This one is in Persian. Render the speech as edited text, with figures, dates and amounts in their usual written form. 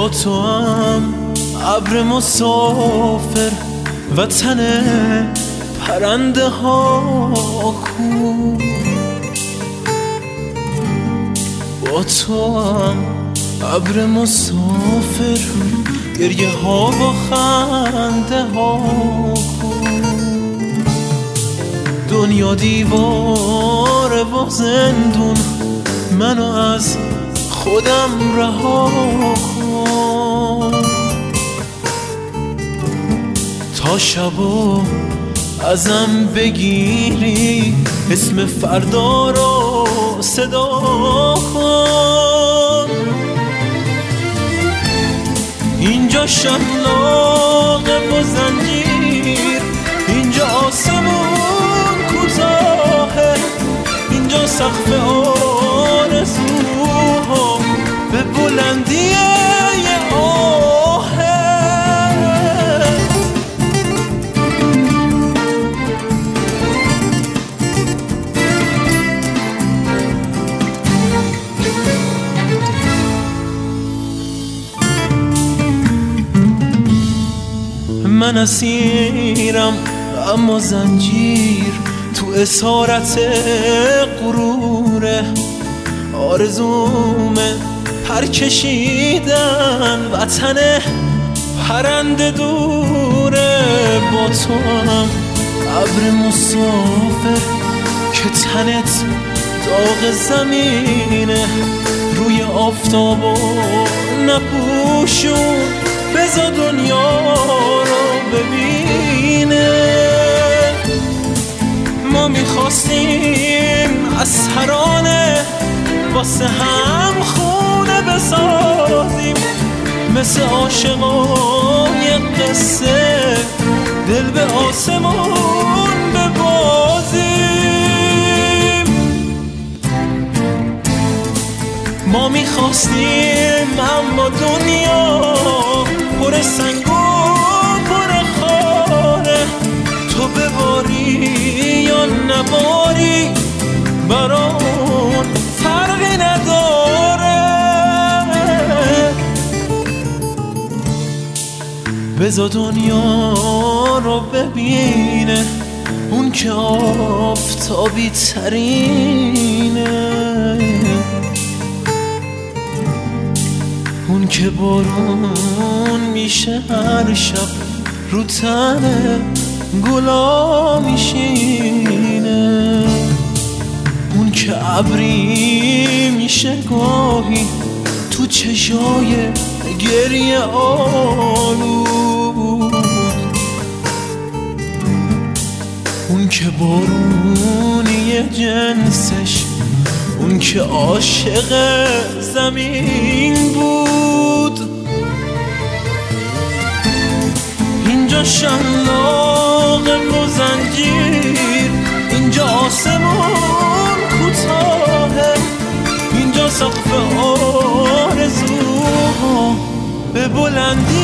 با تو هم ابر مسافر وطن پرنده ها کو. با تو هم ابر مسافر گریه ها با خنده ها کو. دنیا دیواره و زندون منو از خودم رها کن. تا شبو ازم بگیری اسم فردا رو صدا کن. اینجا شلاقه و زنجیر، اینجا آسمون کوتاهه، اینجا سقف آرزوها به بلندی یه آهه. من اسیرم اما زنجیر تو اسارت غروره. آرزومه پر کشیدن وطن پرنده دوره. با تو هم ابر مسافر که تنت داغ زمینه، روی آفتاب و نپوشون بذار دنیا رو ببینه. ما میخواستیم از ترانه واسه هم خونه بسازیم، مثل عاشقای قصه دل به آسمون ببازیم. ما میخواستیم اما دنیا پر سنگ و پر خاره، تو بباری یا نباری برامون فرقی نداره. بذار دنیا رو ببینه اون که آفتابی ترینه، اون که بارون میشه هر شب رو تن گلا میشینه، اون که ابری میشه گاهی تو چشای گریه آلود، اون که بارونی جنسش، اون که عاشق زمین بود. اینجا شلاق و زنجیر، اینجا آسمون کوتاهه، اینجا سقف آرزوها به بلندی